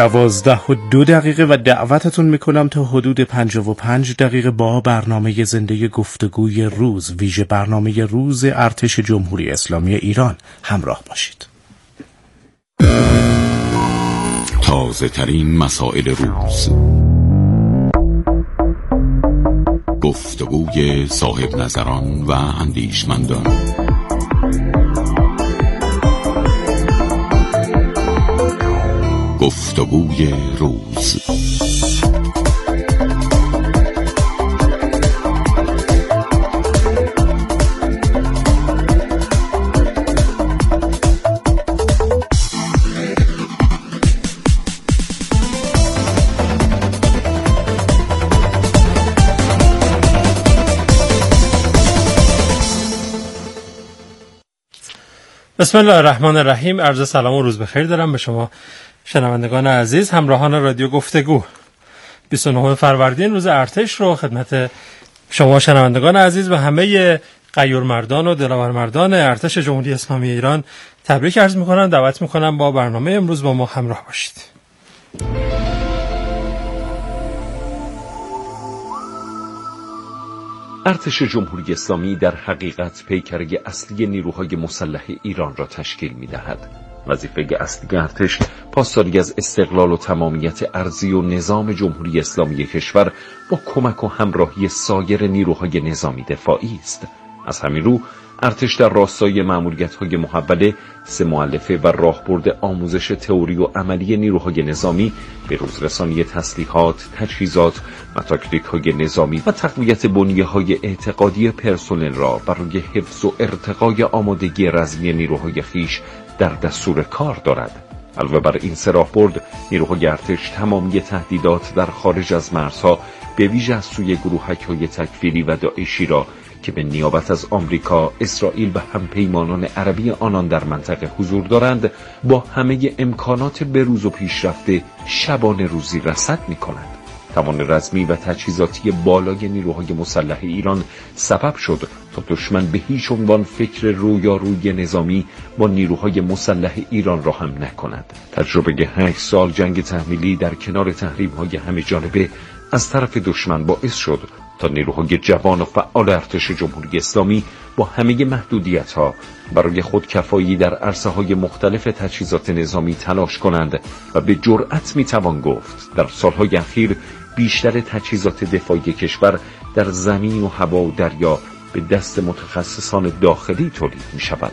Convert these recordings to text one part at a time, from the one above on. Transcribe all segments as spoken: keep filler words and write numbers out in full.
دوازده و دو دقیقه و دعوتتون میکنم تا حدود پنجاه و پنج دقیقه با برنامه زنده گفتگوی روز، ویژه برنامه روز ارتش جمهوری اسلامی ایران همراه باشید. تازه ترین مسائل روز، گفتگوی صاحب نظران و اندیشمندان، گفتگوی روز. بسم الله الرحمن الرحیم. عرض سلام و روز بخیر دارم به شما شنوندگان عزیز، همراهان رادیو گفتگو. بیست و نهم فروردین روز ارتش رو خدمت شما شنوندگان عزیز و همه غیور مردان و دلاور مردان ارتش جمهوری اسلامی ایران تبریک عرض می‌کنم. دعوت می‌کنم با برنامه امروز با ما همراه باشید. ارتش جمهوری اسلامی در حقیقت پیکره اصلی نیروهای مسلح ایران را تشکیل می‌دهد. وظیفه اصلی ارتش پاسداری از استقلال و تمامیت ارضی و نظام جمهوری اسلامی کشور با کمک و همراهی سایر نیروهای نظامی دفاعی است. از همین رو ارتش در راستای مأموریت‌های محوله، سه مؤلفه و راهبرد آموزش تئوری و عملی نیروهای نظامی، به روزرسانی تسلیحات، تجهیزات و تاکتیک‌های نظامی و تقویت بنیه‌های اعتقادی پرسنل را برای حفظ و ارتقای آمادگی رزمی نیروهای خویش در دستور کار دارد. علاوه بر این سه راهبرد، نیروهای ارتش تمامی تهدیدات در خارج از مرزها، به ویژه از سوی گروهک‌های تکفیری و داعشی را که به نیابت از آمریکا، اسرائیل و همپیمانان عربی آنان در منطقه حضور دارند، با همه امکانات بروز و پیشرفته شبانه روزی رصد می‌کنند. توان رزمی و تجهیزاتی بالای نیروهای مسلح ایران سبب شد تا دشمن به هیچ عنوان فکر رویارویی نظامی با نیروهای مسلح ایران را هم نکند. تجربه هشت سال جنگ تحمیلی در کنار تحریم‌های همه جانبه از طرف دشمن باعث شد تا نیروهای جوان و فعال ارتش جمهوری اسلامی با همه محدودیت‌ها برای خودکفایی در عرصه‌های مختلف تجهیزات نظامی تلاش کنند و به جرأت می‌توان گفت در سال‌های اخیر بیشتر تجهیزات دفاعی کشور در زمین و هوا و دریا به دست متخصصان داخلی تولید می‌شود.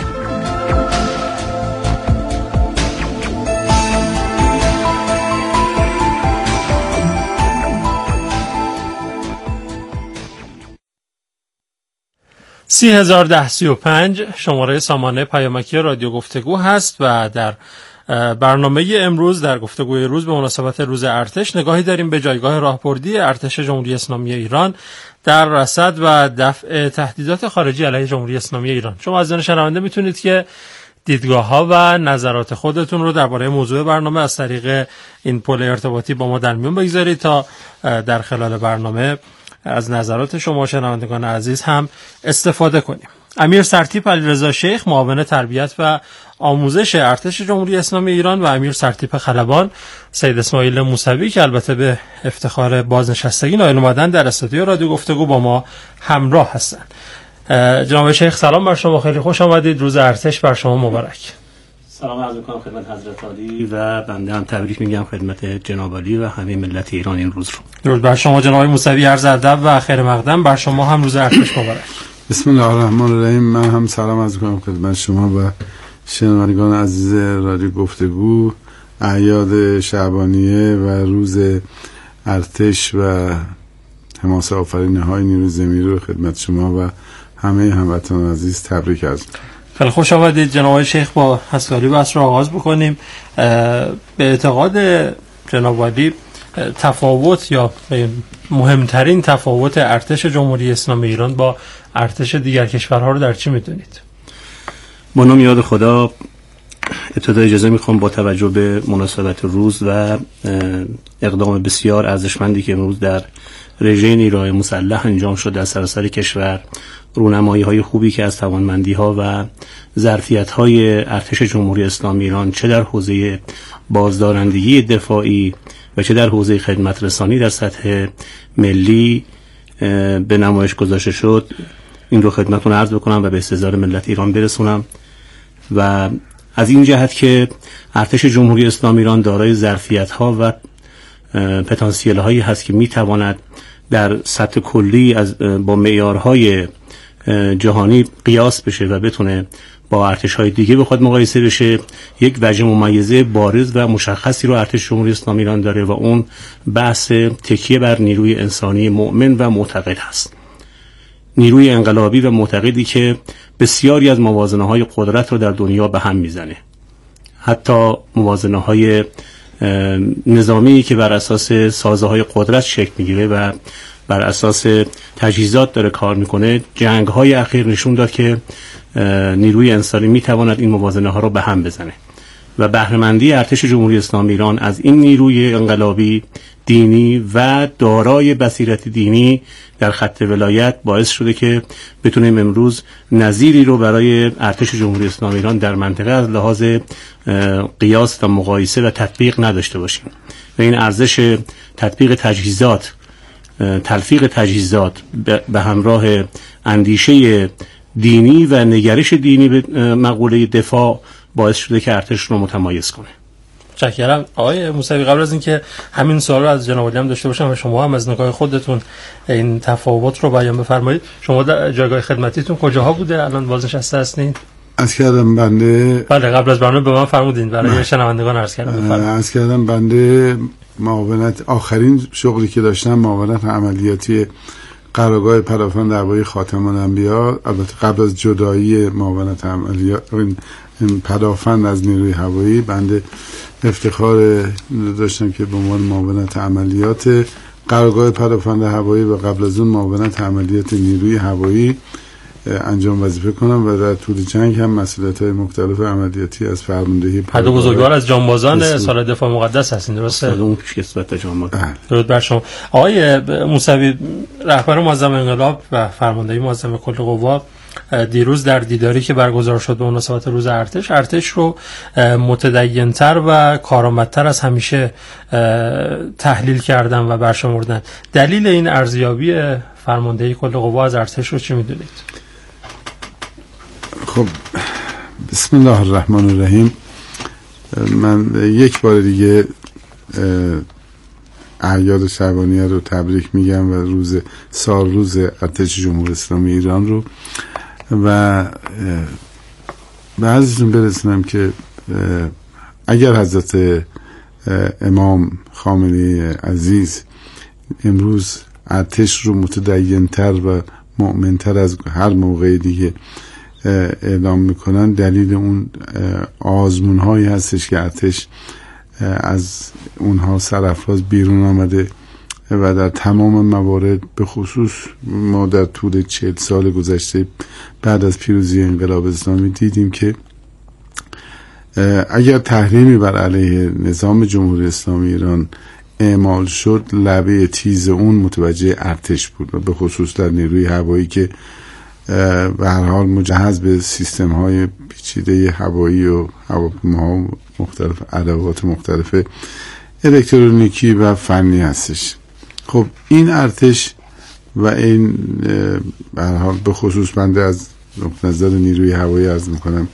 سی هزار ده سی و پنج شماره سامانه پیامکی رادیو گفتگو هست و در برنامه امروز در گفتگوی روز به مناسبت روز ارتش نگاهی داریم به جایگاه راهبردی ارتش جمهوری اسلامی ایران در رصد و دفع تهدیدات خارجی علیه جمهوری اسلامی ایران. شما عزیزان شنونده میتونید که دیدگاه‌ها و نظرات خودتون رو درباره موضوع برنامه از طریق این پل ارتباطی با ما در میون بگذارید تا در خلال برنامه از نظرات شما شنوندگان عزیز هم استفاده کنیم. امیر سرتیپ علیرضا شیخ معاون تربیت و آموزش ارتش جمهوری اسلامی ایران و امیر سرتیپ خلبان سید اسماعیل موسوی که البته به افتخار بازنشستگی نایل اومدن در استودیو رادیو گفتگو با ما همراه هستند. جناب شیخ سلام بر شما، خیلی خوش آمدید. روز ارتش بر شما مبارک. سلام عرض می‌کنم خدمت حضرت عالی و بنده هم تبریک میگم خدمت جناب عالی و همه ملت ایران این روز رو. درود بر شما جناب موسوی، عرض ادب و خیر مقدم بر شما هم روز ارتش مبارک. بسم الله الرحمن الرحیم. من هم سلام عرض می‌کنم خدمت شما و شنوندگان عزیز رادیو گفتگو. اعیاد شعبانیه و روز ارتش و حماسه آفرین‌های نیروی زمینی رو خدمت شما و همه هموطنان عزیز تبریک عرض می‌کنم. خیلی خوش آمدید جناب شیخ. با حسالی بحث رو آغاز بکنیم. به اعتقاد جناب عالی تفاوت یا مهمترین تفاوت ارتش جمهوری اسلامی ایران با ارتش دیگر کشورها رو در چی می‌دونید؟ با نام یاد خدا، ابتدا اجازه میخوام با توجه به مناسبت روز و اقدام بسیار ارزشمندی که امروز در رژه نیروهای مسلح انجام شد در سراسر کشور، رونمایی های خوبی که از توانمندی ها و ظرفیت های ارتش جمهوری اسلامی ایران چه در حوزه بازدارندگی دفاعی و چه در حوزه خدمت رسانی در سطح ملی به نمایش گذاشته شد، این رو خدمتتون عرض بکنم و به استحضار ملت ایران برسونم. و از این جهت که ارتش جمهوری اسلامی ایران دارای ظرفیت ها و پتانسیل هایی هست که می تواند در سطح کلی از با معیارهای جهانی قیاس بشه و بتونه با ارتش های دیگه به خود مقایسه بشه. یک وجه ممیزه بارز و مشخصی رو ارتش جمهوری اسلامی ایران داره و اون بحث تکیه بر نیروی انسانی مؤمن و معتقد هست. نیروی انقلابی و معتقدی که بسیاری از موازنه های قدرت رو در دنیا به هم میزنه، حتی موازنه های نظامی که بر اساس سازه های قدرت شکل میگیره و بر اساس تجهیزات داره کار میکنه. جنگ های اخیر نشون داد که نیروی انسانی میتواند این موازنه ها رو به هم بزنه و بهره‌مندی ارتش جمهوری اسلامی ایران از این نیروی انقلابی دینی و دارای بصیرت دینی در خط ولایت باعث شده که بتونیم امروز نظیری رو برای ارتش جمهوری اسلامی ایران در منطقه از لحاظ قیاس و مقایسه و تطبیق نداشته باشیم و این ارزش تطبیق تجهیزات، تلفیق تجهیزات به همراه اندیشه دینی و نگرش دینی به مقوله دفاع باعث شده که ارتش رو متمایز کنه. متشکرم. آقای موسوی، قبل از اینکه همین سوال رو از جناب عالی هم داشته باشم و شما هم از نگاه خودتون این تفاوت رو بیان بفرمایید، شما در جایگاه خدمتیتون کجاها بوده؟ الان بازنشسته هستین؟ از کردم بنده بله، قبل از برنامه به من فرمودین برای شنوندگان عرض کردم بفرمایید. از کردم بنده معاونت آخرین شغلی که داشتم معاونت عملیاتی قرارگاه پدافند درباره خاتم الانبیا، البته قبل از جدایی معاونت عملیات این پدافند از نیروی هوایی، بنده افتخار داشتم که به عنوان معاونت عملیات قرارگاه پدافند هوایی و قبل از اون معاونت عملیات نیروی هوایی انجام وظیفه کنم و در طول جنگ هم مسئولیت‌های مختلف عملیاتی از فرماندهی هر دو بزرگوار از جانبازان سال دفاع مقدس هستین، درسته؟ اون پیشکسوت جانباز. درود بر شما. آقای موسوی، رهبر معظم انقلاب و فرماندهی معظم کل قوا دیروز در دیداری که برگزار شد به مناسبت روز ارتش، ارتش رو متدین‌تر و کارآمدتر از همیشه تحلیل کردن و برشمردن. دلیل این ارزیابی فرماندهی کل قوا از ارتش رو چی می‌دونید؟ خب بسم الله الرحمن الرحیم. من یک بار دیگه اعیاد شعبانیه رو تبریک میگم و روز سال روز ارتش جمهوری اسلامی ایران رو و به عرضتون برسونم که اگر حضرت امام خامنه‌ای عزیز امروز ارتش رو متدین‌تر و مؤمن‌تر از هر موقع دیگه اعلام میکنن، دلیل اون آزمون هایی هستش که ارتش از اونها سرافراز بیرون آمده و در تمام موارد، به خصوص ما در طول چهل سال گذشته بعد از پیروزی انقلاب اسلامی دیدیم که اگر تحریمی بر علیه نظام جمهوری اسلامی ایران اعمال شد، لبه تیز اون متوجه ارتش بود و به خصوص در نیروی هوایی که به هر حال مجهز به سیستم های پیچیده هوایی و هواپیماها مختلف، ادوات مختلف الکترونیکی و فنی هستش. خب این ارتش و این به هر حال به خصوص بنده از نقطه نظر نیروی هوایی عرض میکنم،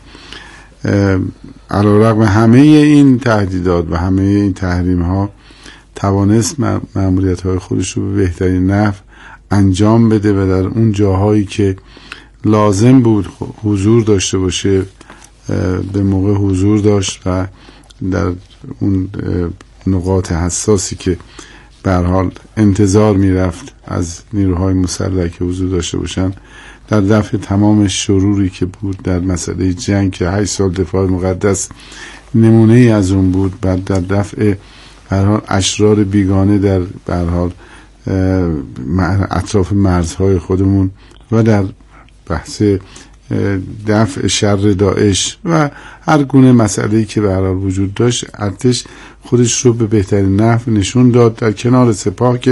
علیرغم همه این تهدیدات و همه این تحریم ها توانست مأموریت های خودش رو به بهترین نحو انجام بده و در اون جاهایی که لازم بود حضور داشته باشه به موقع حضور داشت و در اون نقاط حساسی که به هر حال انتظار میرفت از نیروهای مسلح که حضور داشته باشن، در دفع تمام شروری که بود در مسئله جنگ که هشت سال دفاع مقدس نمونه ای از اون بود، بعد در دفع به هر حال اشرار بیگانه در به هر حال اطراف مرزهای خودمون و در بحث دفع شر داعش و هر گونه مسئله‌ای که به هر حال وجود داشت، ارتش خودش رو به بهترین نحو نشون داد در کنار سپاه که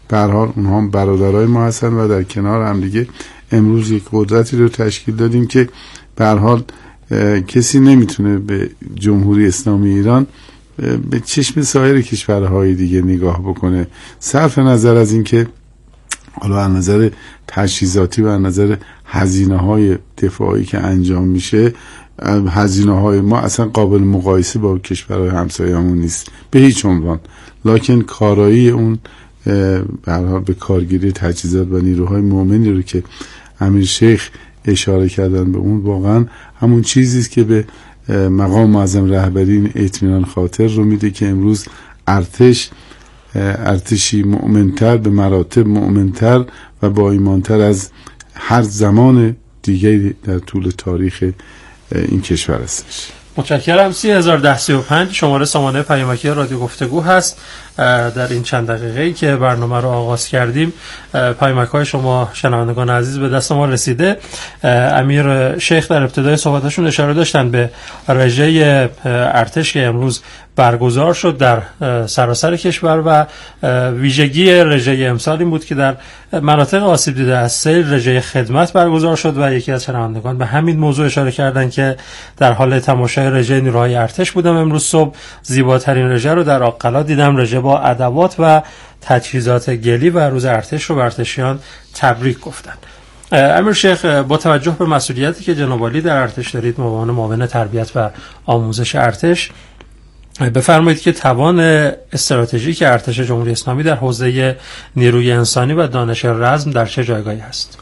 به هر حال اونها هم برادرای ما هستن و در کنار هم دیگه امروز یک قدرتی رو تشکیل دادیم که به هر حال کسی نمیتونه به جمهوری اسلامی ایران به چشم سایر کشورهای دیگه نگاه بکنه، صرف نظر از این که حالا از نظر تجهیزاتی و از نظر هزینه های دفاعی که انجام میشه، هزینه های ما اصلا قابل مقایسه با کشورهای همسایه‌مون نیست به هیچ عنوان. لکن کارایی اون به هر حال به کارگیری تجهیزات و نیروهای مؤمنی رو که امیر شیخ اشاره کردن به اون، واقعا همون چیزی است که به مقام معظم رهبری این اطمینان خاطر رو میده که امروز ارتش ارتشی مؤمنتر، به مراتب مؤمنتر و با ایمانتر از هر زمان دیگری در طول تاریخ این کشور هستش. متشکرم. سی هزار ده سی و پنج شماره سامانه پیامکی رادیو گفتگو هست. در این چند دقیقه‌ای که برنامه رو آغاز کردیم پیامک‌های شما شنوندگان عزیز به دست ما رسیده. امیر شیخ در ابتدای صحبتشون اشاره داشتن به رژه ارتش که امروز برگزار شد در سراسر کشور و ویژگی رژه امسال این بود که در مناطق آسیب دیده از سیل رژه خدمت برگزار شد و یکی از شنوندگان به همین موضوع اشاره کردن که در حال تماشای رژه نیروهای ارتش بودم امروز صبح. زیباترین رژه رو در آقلا دیدم، رژه با ادوات و تجهیزات گلی، و روز ارتش رو به ارتشیان تبریک گفتن. امیر شیخ، با توجه به مسئولیتی که جناب عالی در ارتش دارید به عنوان معاون تربیت و آموزش ارتش، بفرمایید که توان استراتژیک ارتش جمهوری اسلامی در حوزه نیروی انسانی و دانش رزم در چه جایگاهی است؟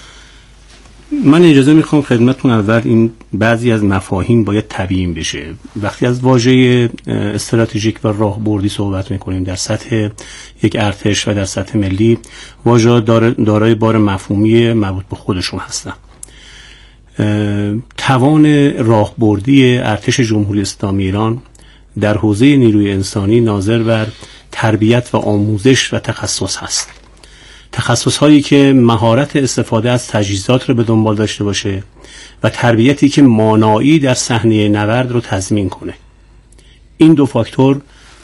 من اجازه میخوام خدمتتون اول این بعضی از مفاهیم باید تبیین بشه. وقتی از واژه استراتژیک و راهبردی صحبت میکنیم در سطح یک ارتش و در سطح ملی، واژه دارای بار مفهومی مربوط به خودشون هستن. توان راهبردی ارتش جمهوری اسلامی ایران در حوزه نیروی انسانی ناظر بر تربیت و آموزش و تخصص هست. تخصص هایی که مهارت استفاده از تجهیزات رو به دنبال داشته باشه و تربیتی که مانایی در صحنه نبرد رو تضمین کنه. این دو فاکتور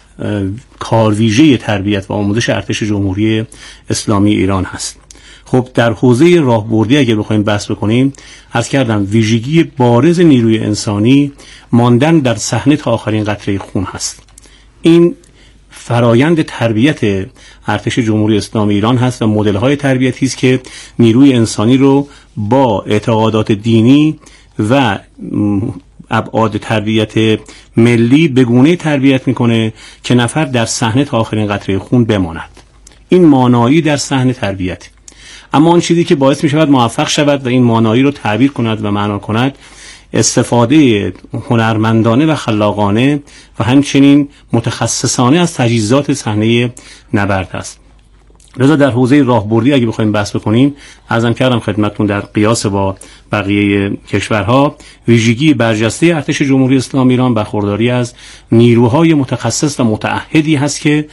کارویژه تربیت و آموزش ارتش جمهوری اسلامی ایران هست. خب در حوزه راهبردی اگه بخوایم بحث بکنیم، عرض کردم ویژگی بارز نیروی انسانی ماندن در صحنه تا آخرین قطره خون هست. این فرایند تربیت ارتش جمهوری اسلامی ایران هست و مدل‌های تربیتی است که نیروی انسانی رو با اعتقادات دینی و ابعاد تربیت ملی به گونه تربیت میکنه که نفر در صحنه تا آخرین قطره خون بماند. این مانایی در صحنه تربیت. اما اون چیزی که باعث می شود موفق شود و این مانایی رو تعبیر کند و معنا کند، استفاده هنرمندانه و خلاقانه و همچنین متخصصانه از تجهیزات صحنه نبرد است. لذا در حوزه راهبردی اگه بخوایم بحث بکنیم، عرضم کردم خدمتتون در قیاس با بقیه کشورها، ویژگی برجسته ارتش جمهوری اسلامی ایران برخورداری از نیروهای متخصص و متعهدی هست که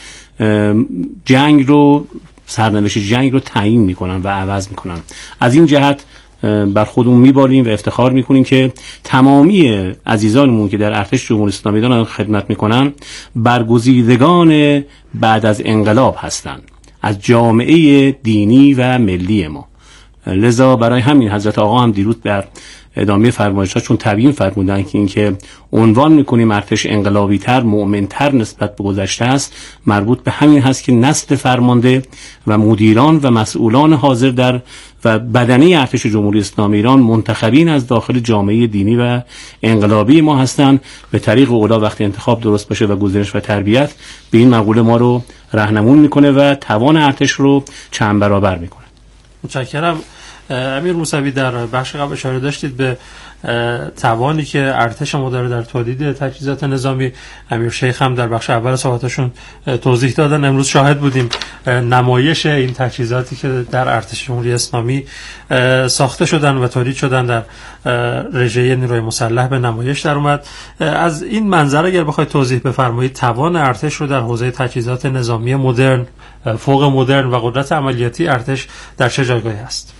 جنگ رو سرنوشت جنگ رو تعیین میکنن و عوض میکنن. از این جهت بر خودمون میبالیم و افتخار میکنیم که تمامی عزیزانمون که در ارتش جمهوری اسلامی ایران خدمت میکنن برگزیدگان بعد از انقلاب هستند از جامعه دینی و ملی ما. لذا برای همین حضرت آقا هم دیروز در ادامه فرمایشات چون تبیین فرمودن که اینکه عنوان میکنیم ارتش انقلابی تر، مؤمن تر نسبت به گذشته است، مربوط به همین هست که نسل فرمانده و مدیران و مسئولان حاضر در و بدنه ارتش جمهوری اسلامی ایران منتخبین از داخل جامعه دینی و انقلابی ما هستند. به طریق اولا وقتی انتخاب درست باشه و گزینش و تربیت به این مقوله ما رو راهنمون میکنه و توان ارتش رو چند برابر میکنه. متشکرم. امیر موسوی در بخش قبل اشاره داشتید به توانی که ارتش ما داره در تولید تجهیزات نظامی. امیر شیخ هم در بخش اول صحبتشون توضیح دادن. امروز شاهد بودیم نمایش این تجهیزاتی که در ارتش جمهوری اسلامی ساخته شدن و تولید شدن در رژه نیروی مسلح به نمایش در اومد. از این منظر اگر بخواید توضیح بفرمایید توان ارتش رو در حوزه تجهیزات نظامی مدرن، فوق مدرن و قدرت عملیاتی ارتش در چه جایگاهی است؟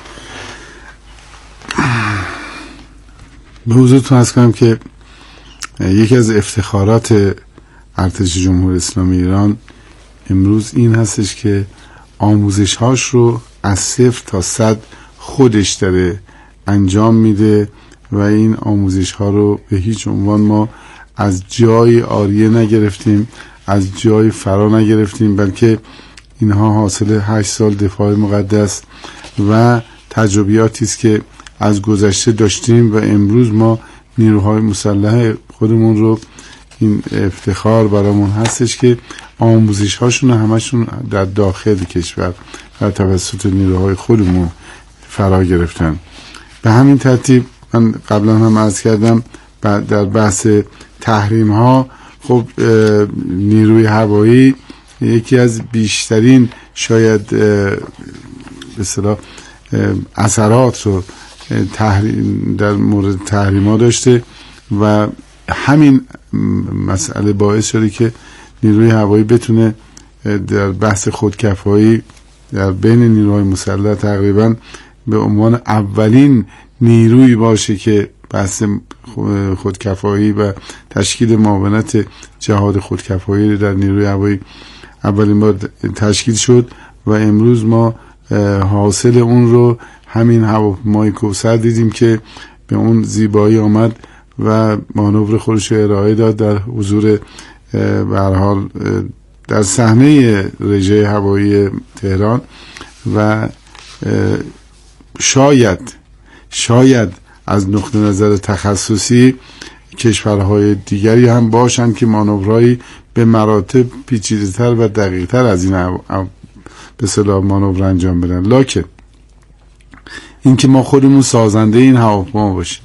به حضورتون عرض کنم که یکی از افتخارات ارتش جمهوری اسلامی ایران امروز این هستش که آموزش هاش رو از صفر تا صد خودش داره انجام میده و این آموزش ها رو به هیچ عنوان ما از جای آریه نگرفتیم، از جای فرا نگرفتیم، بلکه اینها حاصل هشت سال دفاع مقدس و تجربیاتی است که از گذشته داشتیم و امروز ما نیروهای مسلح خودمون رو این افتخار برامون هستش که آموزش هاشون همشون در داخل کشور و توسط نیروهای خودمون فرا گرفتن. به همین ترتیب من قبلا هم عرض کردم در بحث تحریم ها، خب نیروی هوایی یکی از بیشترین شاید به اصطلاح اثرات رو در مورد تحریم ها داشته و همین مسئله باعث شده که نیروی هوایی بتونه در بحث خودکفایی در بین نیروهای مسلح تقریبا به عنوان اولین نیروی باشه که بحث خودکفایی و تشکیل معاونت جهاد خودکفایی در نیروی هوایی اولین بار تشکیل شد و امروز ما حاصل اون رو همین هواپیمای کوثر دیدیم که به اون زیبایی آمد و مانور خودش ارائه داد در حضور به هر حال در صحنه رژه هوایی تهران و شاید شاید از نقطه نظر تخصصی کشورهای دیگری هم باشن که مانورهایی به مراتب پیچیده‌تر و دقیق‌تر از این به اصطلاح مانور انجام بدن، لکن اینکه ما خودمون سازنده این هواپیما باشیم،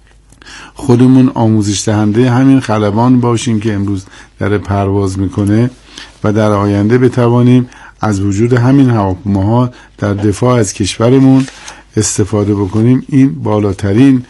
خودمون آموزش دهنده همین خلبان باشیم که امروز در پرواز میکنه و در آینده بتوانیم از وجود همین هواپیماها در دفاع از کشورمون استفاده بکنیم، این بالاترین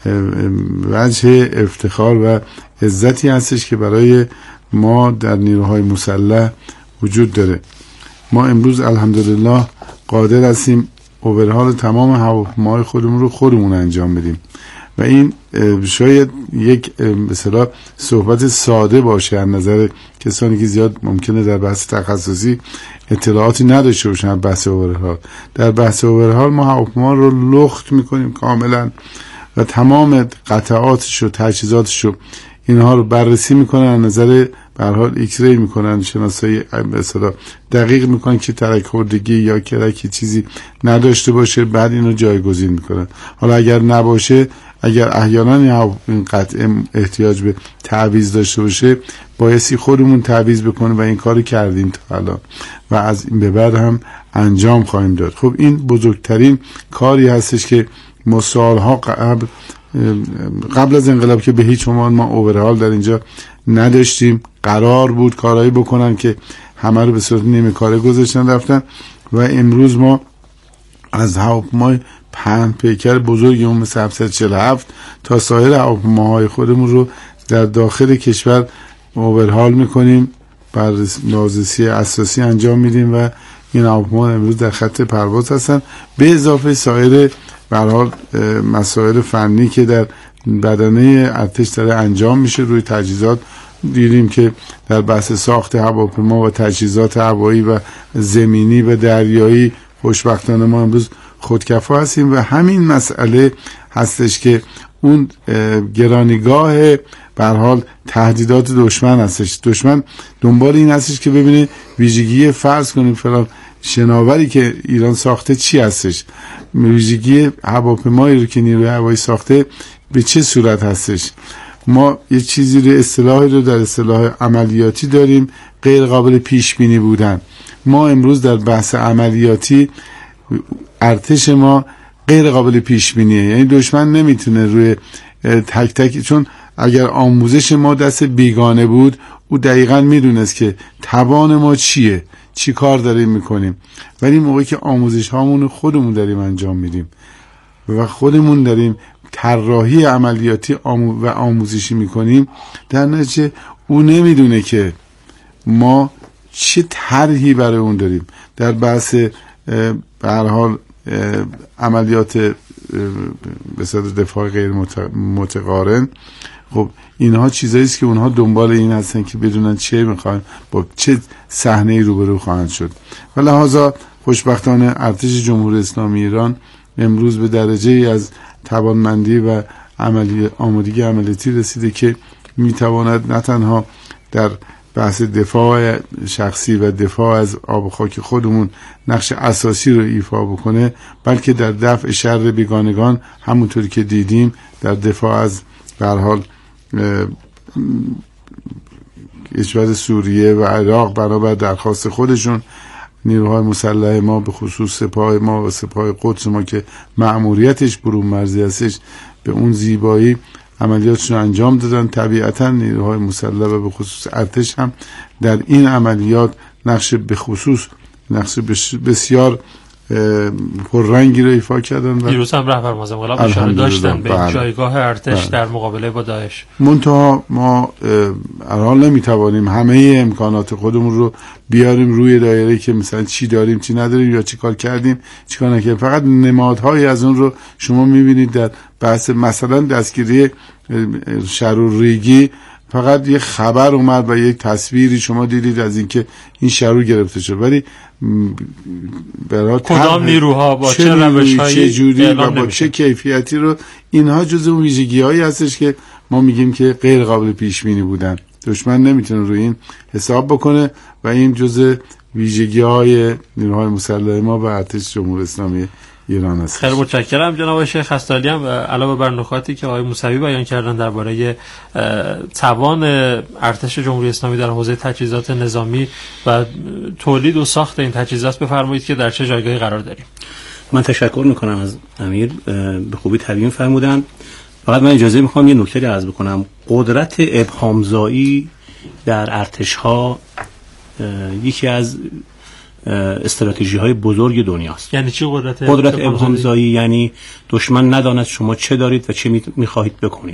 وجه افتخار و عزتی هستش که برای ما در نیروهای مسلح وجود داره. ما امروز الحمدلله قادر هستیم اوورهال تمام هواپیماهای خودمون رو خودمون انجام بدیم و این شاید یک مثلا صحبت ساده باشه از نظر کسانی که زیاد ممکنه در بحث تخصصی اطلاعاتی نداشته باشن. بحث اوورهال در بحث اوورهال ما هواپیما رو لخت میکنیم کاملا و تمام قطعاتش و تجهیزاتش رو اینها رو بررسی میکنن، از نظر به هر حال ایکس ری میکنن، شناسایی مثلا دقیق میکنن که ترک خوردگی یا کرکی چیزی نداشته باشه، بعد اینو جایگزین میکنن. حالا اگر نباشه، اگر احیانا این قطع احتیاج به تعویض داشته باشه، بایستی خودمون تعویض بکنیم و این کارو کردیم تا الان و از این به بعد هم انجام خواهیم داد. خب این بزرگترین کاری هستش که ما سالها قبل قبل از انقلاب که به هیچ عنوان ما اوورهال در اینجا نداشتیم، قرار بود کارهایی بکنن که همه رو به صورت نیمه کاره گذاشتن رفتن و امروز ما از هواپیمای پهن پیکر بزرگی اون مثل هفتصد و چهل و هفت تا سایر هواپیماهای خودمون رو در داخل کشور اوورهال میکنیم، بررسی اساسی انجام میدیم و این هواپیما امروز در خط پرواز هستن، به اضافه سایر به هر حال مسائل فنی که در بدنه ارتش داره انجام میشه. روی تجهیزات دیدیم که در بحث ساخت هواپیما و تجهیزات هوایی و زمینی و دریایی خوشبختانه ما امروز خودکفا هستیم و همین مسئله هستش که اون گرانیگاه به هر حال تهدیدات دشمن هستش. دشمن دنبال این هستش که ببینه ویژگی فرض کنیم فلان شناوری که ایران ساخته چی هستش، ویژگی هواپیمایی رو که نیروی هوایی ساخته به چه صورت هستش. ما یه چیزی رو اصطلاحی رو در اصطلاح عملیاتی داریم، غیر قابل پیش بینی بودن. ما امروز در بحث عملیاتی ارتش ما غیر قابل پیش بینیه، یعنی دشمن نمیتونه روی تک تک، چون اگر آموزش ما دست بیگانه بود او دقیقاً میدونست که توان ما چیه، چی کار داریم میکنیم، ولی موقعی که آموزش هامون خودمون داریم انجام میدیم و خودمون داریم طراحی عملیاتی آمو و آموزشی میکنیم، در نتیجه او نمیدونه که ما چه طرحی برای اون داریم. در بحث به هر حال عملیات به صورت دفاع غیر متقارن، خب اینها چیزایی است که اونها دنبال این هستن که بدونن چه میخوان، با چه صحنه‌ای روبرو خواهند شد و لحاظا خوشبختانه ارتش جمهوری اسلامی ایران امروز به درجه از توانمندی و عملی آمادگی عملیاتی رسیده که میتواند نه تنها در بحث دفاع شخصی و دفاع از آب و خاک خودمون نقش اساسی رو ایفا بکنه، بلکه در دفع شر بیگانگان همونطوری که دیدیم در دفاع از به هر حال کشور سوریه و عراق بنابر درخواست خودشون نیروهای مسلح ما به خصوص سپاه ما و سپاه قدس ما که مأموریتش برون مرزی هستش به اون زیبایی عملیاتشون انجام دادن. طبیعتا نیروهای مسلح و به خصوص ارتش هم در این عملیات نقش به خصوص نقش بسیار پررنگی رو ایفا کردن. دیروز هم رهبر معظم انقلاب اشاره داشتن به بله. جایگاه ارتش بله. در مقابله با داعش. منتها ما الان نمیتوانیم همه امکانات خودمون رو بیاریم روی دایره که مثلا چی داریم چی نداریم یا چی کار کردیم چی کار نکردیم. فقط نمادهای از اون رو شما میبینید در بحث مثلا دستگیری شرور ریگی، فقط یه خبر اومد و یک تصویری شما دیدید از اینکه این شرور گرفته شد، ولی برای کدام نیروها با چه روش‌هایی چه جوری و با چه کیفیتی رو، اینها جزء اون ویژگی‌هایی هستش که ما میگیم که غیر قابل پیش بینی بودن. دشمن نمیتونه روی این حساب بکنه و این جزء ویژگی‌های نیروهای مسلح ما و ارتش جمهوری اسلامی ایران است. خیلی متشکرم جناب شیخ خستالی. هم علاوه بر نکاتی که آقای موسوی بیان کردن درباره توان ارتش جمهوری اسلامی در حوزه تجهیزات نظامی و تولید و ساخت این تجهیزات، بفرمایید که در چه جایگاهی قرار داریم. من تشکر میکنم از امیر، به خوبی تبیین فرمودن. فقط من اجازه میخوام یه نکته عرض بکنم. قدرت ابهامزایی در ارتش ها یکی از استراتژی های بزرگ دنیاست. یعنی چی قدرت قدرت ابهامزایی؟ یعنی دشمن نداند شما چه دارید و چه میخواهید بکنید.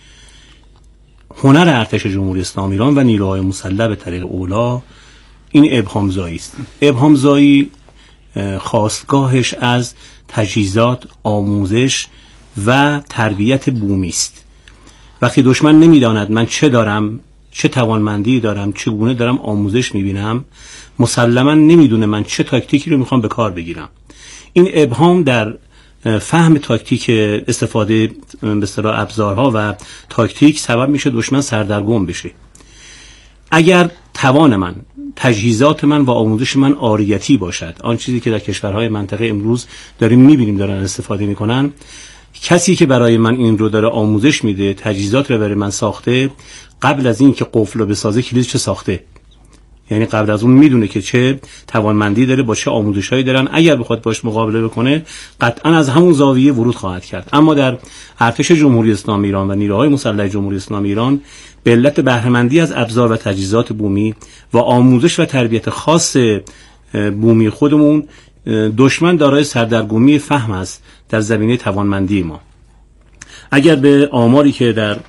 هنر ارتش جمهوری اسلامی ایران و نیروهای مسلح به طریق اولا این ابهامزایی است. ابهامزایی خاستگاهش از تجهیزات، آموزش و تربیت بومی است. وقتی دشمن نمیداند من چه دارم، چه توانمندی دارم، چگونه دارم آموزش میبینم، مسلما نمیدونه من چه تاکتیکی رو میخوام به کار بگیرم. این ابهام در فهم تاکتیک، استفاده به اصطلاح ابزارها و تاکتیک سبب میشه دشمن سردرگم بشه. اگر توان من، تجهیزات من و آموزش من عاریتی باشد، آن چیزی که در کشورهای منطقه امروز داریم میبینیم دارن استفاده میکنن، کسی که برای من این رو داره آموزش میده، تجهیزات رو برای من ساخته، قبل از این که قفل رو بسازه کلیدش چه ساخته، یعنی قبل از اون میدونه که چه توانمندی داره، با چه آموزشایی دارن، اگر بخواد باش مقابله بکنه قطعا از همون زاویه ورود خواهد کرد. اما در ارتش جمهوری اسلامی ایران و نیروهای مسلح جمهوری اسلامی ایران به علت بهره‌مندی از ابزار و تجهیزات بومی و آموزش و تربیت خاص بومی خودمون، دشمن دارای سردرگمی فهم است در زمینه توانمندی ما. اگر به آماری که در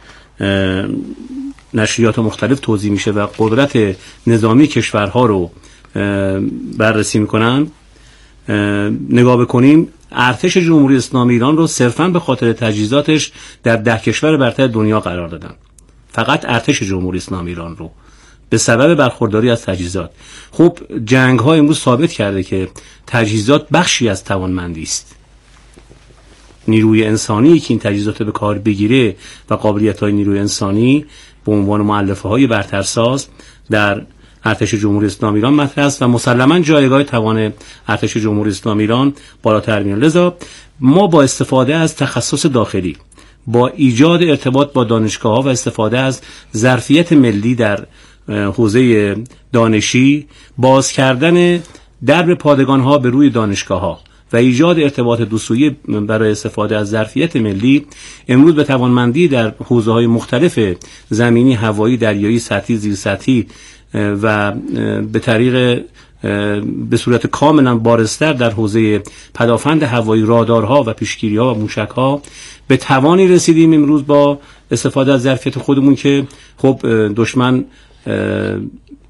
نشریات مختلف توضیح میشه و قدرت نظامی کشورها رو بررسی میکنن نگاه بکنیم، ارتش جمهوری اسلامی ایران رو صرفاً به خاطر تجهیزاتش در ده کشور برتر دنیا قرار دادن. فقط ارتش جمهوری اسلامی ایران رو به سبب برخورداری از تجهیزات. خب جنگ ها امروز ثابت کرده که تجهیزات بخشی از توانمندی است. نیروی انسانی که این تجهیزات به کار بگیره و قابلیت های نیروی انسانی به عنوان مؤلفه های برترساز در ارتش جمهوری اسلامی ایران مطرح است و مسلماً جایگاه توان ارتش جمهوری اسلامی ایران بالاتر میاد. لذا ما با استفاده از تخصص داخلی، با ایجاد ارتباط با دانشگاه‌ها و استفاده از ظرفیت ملی در حوزه دانشی، باز کردن درب پادگان‌ها به روی دانشگاه‌ها و ایجاد ارتباط دوسویی برای استفاده از ظرفیت ملی، امروز به توانمندی در حوزه‌های مختلف زمینی، هوایی، دریایی، سطحی، زیرسطحی و به طریق به صورت کاملا بارزتر در حوزه پدافند هوایی، رادارها و پیشگیری‌ها و موشک‌ها به توانی رسیدیم امروز با استفاده از ظرفیت خودمون که خب دشمن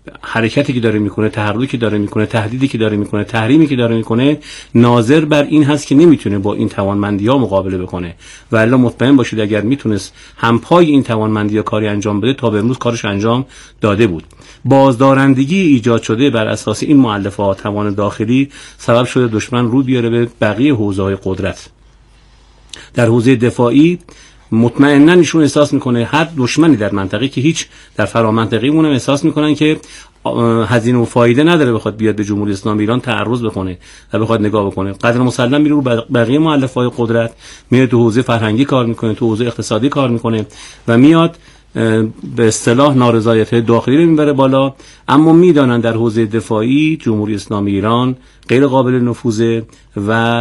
حرکتی که داره میکنه، تحرکی که داره میکنه، تهدیدی که داره میکنه، تحریمی که داره میکنه، ناظر بر این هست که نمیتونه با این توانمندی‌ها مقابله بکنه. و الا مطمئن باشید اگر میتونست همپای این توانمندی‌ها کاری انجام بده تا به امروز کارش انجام داده بود. بازدارندگی ایجاد شده بر اساس این مؤلفات توان داخلی سبب شده دشمن رو بیاره به بقیه حوزه‌های قدرت. در حوزه دفاعی مطمئناً ایشون احساس میکنه هر دشمنی در منطقه که هیچ در فرامنطقه مون احساس میکنن که هزینه و فایده نداره بخواد بیاد به جمهوری اسلامی ایران تعرض بکنه و بخواد نگاه بکنه. قدر مسلم میره رو بقیه مؤلفه‌های قدرت، میره تو حوزه فرهنگی کار میکنه، تو حوزه اقتصادی کار میکنه و میاد به اصطلاح نارضایت داخلی رو میبره بالا. اما میدانن در حوزه دفاعی جمهوری اسلامی ایران غیر قابل نفوذه و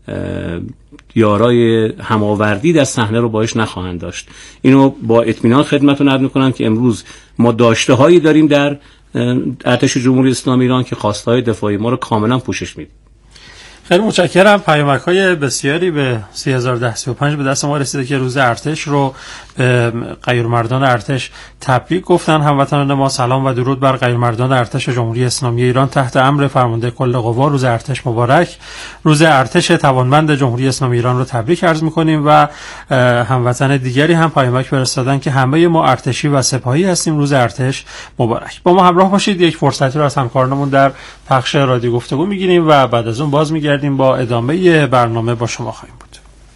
یارای هماوردی در صحنه رو باش نخواهند داشت. اینو با اطمینان خدمتتون عرض می‌کنم که امروز ما داشته هایی داریم در ارتش جمهوری اسلامی ایران که خواستهای دفاعی ما رو کاملا پوشش میده. خیلی متشکرم. پیامک‌های بسیاری به سه هزار و ده سی و پنج به دست ما رسیده که روز ارتش رو به غیرمردان ارتش تبریک گفتن. هموطنان ما سلام و درود بر غیرمردان ارتش جمهوری اسلامی ایران تحت امر فرمانده کل قوا. روز ارتش مبارک. روز ارتش توانمند جمهوری اسلامی ایران رو تبریک عرض می‌کنیم و هموطن دیگری هم پیامک فرستادن که همه ما ارتشی و سپاهی هستیم. روز ارتش مبارک. با ما همراه باشید. یک فرصتی رو از همکارانمون در پخش رادیو گفتگو می‌گیریم و بعد از اون باز می‌گردیم با ادامه برنامه با شما خواهیم بود.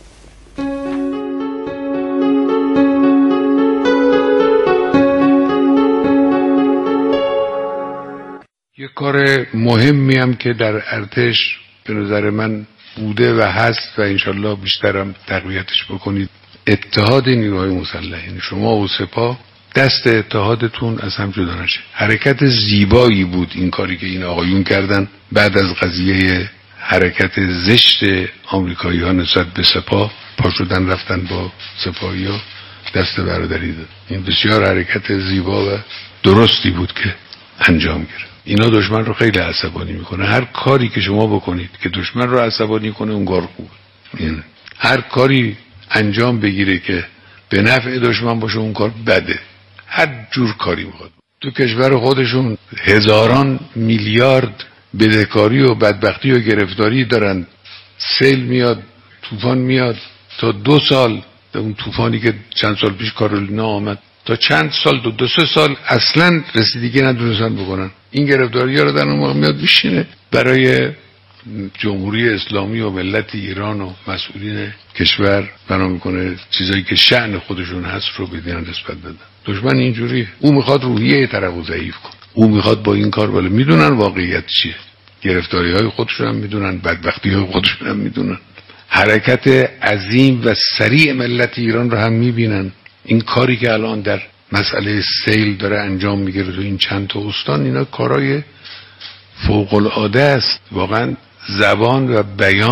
یک کار مهمی هم که در ارتش به نظر من بوده و هست و انشالله بیشترم تقویتش بکنید، اتحاد نیروهای مسلح. یعنی شما و سپاه دست اتحادتون از هم جدا نشه. حرکت زیبایی بود این کاری که این آقایون کردن بعد از قضیه حرکت زشت آمریکایی ها نسبت به سپاه، پا شدن رفتن با سپاهی ها دست برادری داد. این بسیار حرکت زیبا و درستی بود که انجام گرفت. اینا دشمن رو خیلی عصبانی میکنه. هر کاری که شما بکنید که دشمن رو عصبانی کنه اون کار خوبه. این هر کاری انجام بگیره که به نفع دشمن باشه اون کار بده. هر جور کاری میخواد. تو کشور خودشون هزاران میلیارد بدهکاری و بدبختی و گرفتاری دارن. سیل میاد، طوفان میاد، تا دو سال اون طوفانی که چند سال پیش کارولینا آمد، تا چند سال دو, دو سه سال اصلا رسیدگی ندونستن بکنن. این گرفتاری ها رو در اون موقع میاد میشینه برای جمهوری اسلامی و ملت ایران و مسئولین کشور بنا میکنه چیزایی که شأن خودشون هست رو بدین نسبت بدن. دشمن اینجوری، او میخواد روحیه طرفو ضعیف کنه. او میخواد با این کار، ولی میدونن واقعیت چیه. گرفتاری های خودشون هم میدونن، بدبختی های خودشون هم میدونن. حرکت عظیم و سریع ملت ایران رو هم میبینن. این کاری که الان در مسئله سیل داره انجام میگیره تو این چند تا استان، اینا کارهای فوق العاده است. واقعا زبان و بیان